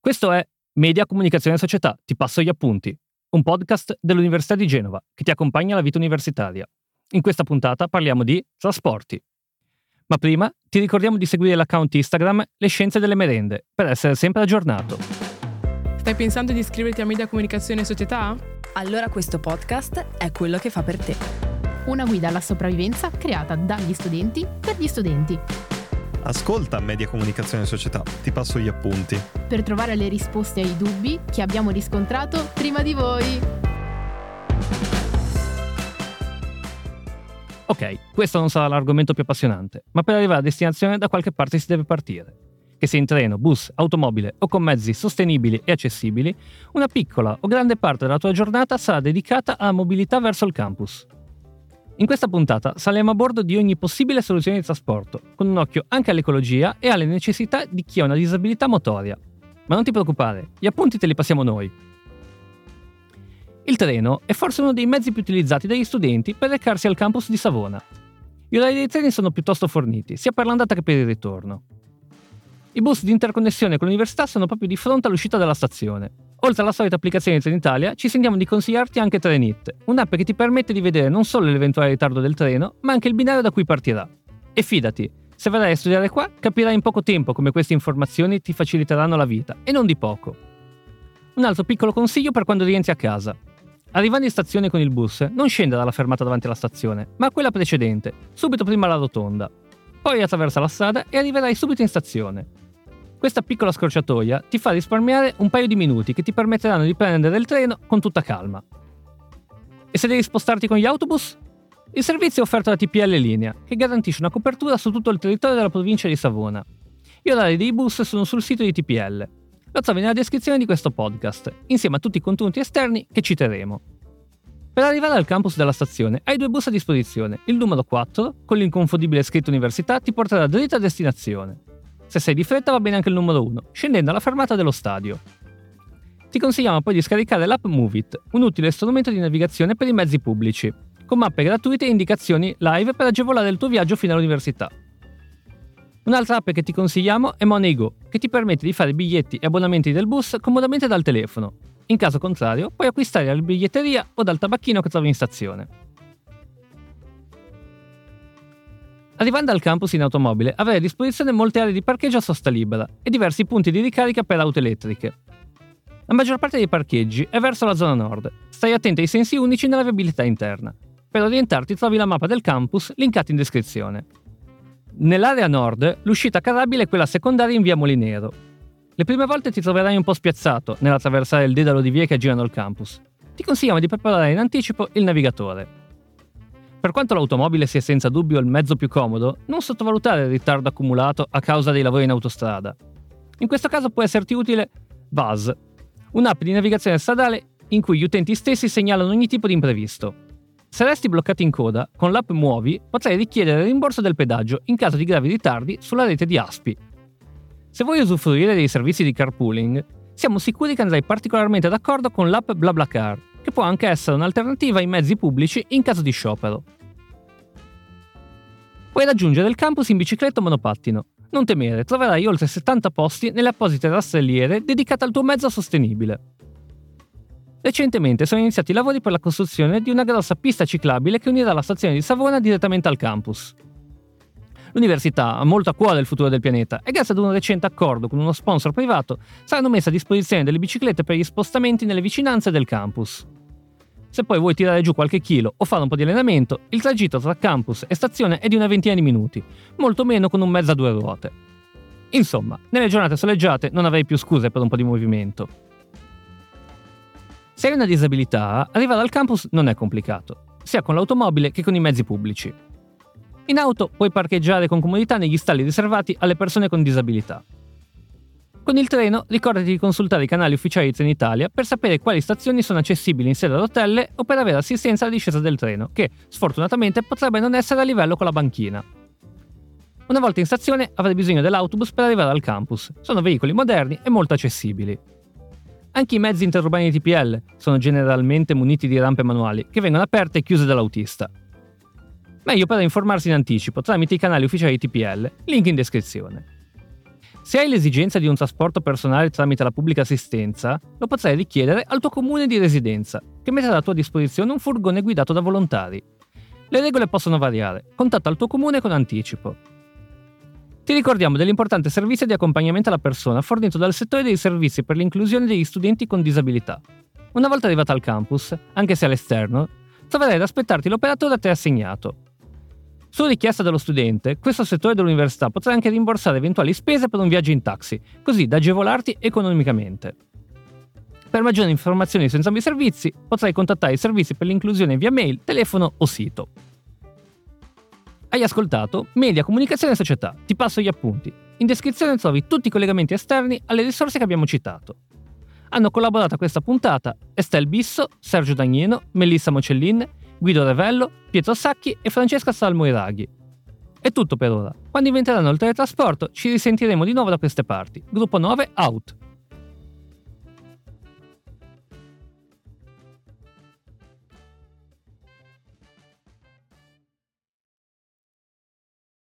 Questo è Media Comunicazione e Società, ti passo gli appunti, un podcast dell'Università di Genova che ti accompagna alla vita universitaria. In questa puntata parliamo di trasporti. Ma prima ti ricordiamo di seguire l'account Instagram Le Scienze delle Merende per essere sempre aggiornato. Stai pensando di iscriverti a Media Comunicazione e Società? Allora questo podcast è quello che fa per te. Una guida alla sopravvivenza creata dagli studenti per gli studenti. Ascolta Media Comunicazione e Società, ti passo gli appunti. Per trovare le risposte ai dubbi che abbiamo riscontrato prima di voi. Ok, questo non sarà l'argomento più appassionante, ma per arrivare a destinazione da qualche parte si deve partire. Che sia in treno, bus, automobile o con mezzi sostenibili e accessibili, una piccola o grande parte della tua giornata sarà dedicata alla mobilità verso il campus. In questa puntata saliamo a bordo di ogni possibile soluzione di trasporto, con un occhio anche all'ecologia e alle necessità di chi ha una disabilità motoria. Ma non ti preoccupare, gli appunti te li passiamo noi. Il treno è forse uno dei mezzi più utilizzati dagli studenti per recarsi al campus di Savona. Gli orari dei treni sono piuttosto forniti, sia per l'andata che per il ritorno. I bus di interconnessione con l'università sono proprio di fronte all'uscita dalla stazione. Oltre alla solita applicazione di Trenitalia, ci sentiamo di consigliarti anche Trenit, un'app che ti permette di vedere non solo l'eventuale ritardo del treno, ma anche il binario da cui partirà. E fidati, se verrai a studiare qua, capirai in poco tempo come queste informazioni ti faciliteranno la vita, e non di poco. Un altro piccolo consiglio per quando rientri a casa. Arrivando in stazione con il bus, non scenda dalla fermata davanti alla stazione, ma a quella precedente, subito prima la rotonda. Poi attraversa la strada e arriverai subito in stazione. Questa piccola scorciatoia ti fa risparmiare un paio di minuti che ti permetteranno di prendere il treno con tutta calma. E se devi spostarti con gli autobus? Il servizio è offerto da TPL Linea, che garantisce una copertura su tutto il territorio della provincia di Savona. Gli orari dei bus sono sul sito di TPL. Lo trovi nella descrizione di questo podcast, insieme a tutti i contenuti esterni che citeremo. Per arrivare al campus della stazione hai due bus a disposizione. Il numero 4, con l'inconfondibile scritto Università, ti porterà dritta a destinazione. Se sei di fretta va bene anche il numero 1, scendendo alla fermata dello stadio. Ti consigliamo poi di scaricare l'app Movit, un utile strumento di navigazione per i mezzi pubblici, con mappe gratuite e indicazioni live per agevolare il tuo viaggio fino all'università. Un'altra app che ti consigliamo è MoneyGo, che ti permette di fare biglietti e abbonamenti del bus comodamente dal telefono. In caso contrario, puoi acquistare alla biglietteria o dal tabacchino che trovi in stazione. Arrivando al campus in automobile avrai a disposizione molte aree di parcheggio a sosta libera e diversi punti di ricarica per auto elettriche. La maggior parte dei parcheggi è verso la zona nord. Stai attento ai sensi unici nella viabilità interna. Per orientarti trovi la mappa del campus linkata in descrizione. Nell'area nord l'uscita carrabile è quella secondaria in via Molinero. Le prime volte ti troverai un po' spiazzato nell'attraversare il dedalo di vie che girano il campus. Ti consigliamo di preparare in anticipo il navigatore. Per quanto l'automobile sia senza dubbio il mezzo più comodo, non sottovalutare il ritardo accumulato a causa dei lavori in autostrada. In questo caso può esserti utile Buzz, un'app di navigazione stradale in cui gli utenti stessi segnalano ogni tipo di imprevisto. Se resti bloccato in coda, con l'app Muovi potrai richiedere il rimborso del pedaggio in caso di gravi ritardi sulla rete di ASPI. Se vuoi usufruire dei servizi di carpooling, siamo sicuri che andrai particolarmente d'accordo con l'app BlaBlaCar, che può anche essere un'alternativa ai mezzi pubblici in caso di sciopero. Puoi raggiungere il campus in bicicletta o monopattino. Non temere, troverai oltre 70 posti nelle apposite rastrelliere dedicate al tuo mezzo sostenibile. Recentemente sono iniziati i lavori per la costruzione di una grossa pista ciclabile che unirà la stazione di Savona direttamente al campus. L'università ha molto a cuore il futuro del pianeta e grazie ad un recente accordo con uno sponsor privato saranno messe a disposizione delle biciclette per gli spostamenti nelle vicinanze del campus. Se poi vuoi tirare giù qualche chilo o fare un po' di allenamento, il tragitto tra campus e stazione è di una ventina di minuti, molto meno con un mezzo a due ruote. Insomma, nelle giornate soleggiate non avrai più scuse per un po' di movimento. Se hai una disabilità, arrivare al campus non è complicato, sia con l'automobile che con i mezzi pubblici. In auto puoi parcheggiare con comodità negli stalli riservati alle persone con disabilità. Con il treno ricordati di consultare i canali ufficiali di Trenitalia per sapere quali stazioni sono accessibili in sedia a rotelle o per avere assistenza alla discesa del treno, che sfortunatamente potrebbe non essere a livello con la banchina. Una volta in stazione avrai bisogno dell'autobus per arrivare al campus. Sono veicoli moderni e molto accessibili. Anche i mezzi interurbani di TPL sono generalmente muniti di rampe manuali che vengono aperte e chiuse dall'autista. Meglio però informarsi in anticipo tramite i canali ufficiali di TPL, link in descrizione. Se hai l'esigenza di un trasporto personale tramite la pubblica assistenza, lo potrai richiedere al tuo comune di residenza, che metterà a tua disposizione un furgone guidato da volontari. Le regole possono variare, contatta il tuo comune con anticipo. Ti ricordiamo dell'importante servizio di accompagnamento alla persona fornito dal settore dei servizi per l'inclusione degli studenti con disabilità. Una volta arrivata al campus, anche se all'esterno, troverai ad aspettarti l'operatore a te assegnato. Su richiesta dello studente, questo settore dell'università potrà anche rimborsare eventuali spese per un viaggio in taxi, così da agevolarti economicamente. Per maggiori informazioni su entrambi i servizi, potrai contattare i servizi per l'inclusione via mail, telefono o sito. Hai ascoltato Media Comunicazione Società, ti passo gli appunti. In descrizione trovi tutti i collegamenti esterni alle risorse che abbiamo citato. Hanno collaborato a questa puntata Estelle Bisso, Sergio Dagnino, Melissa Mocellin, Guido Revello, Pietro Sacchi e Francesca Salmoiraghi. È tutto per ora. Quando inventeranno il teletrasporto ci risentiremo di nuovo da queste parti. Gruppo 9 out!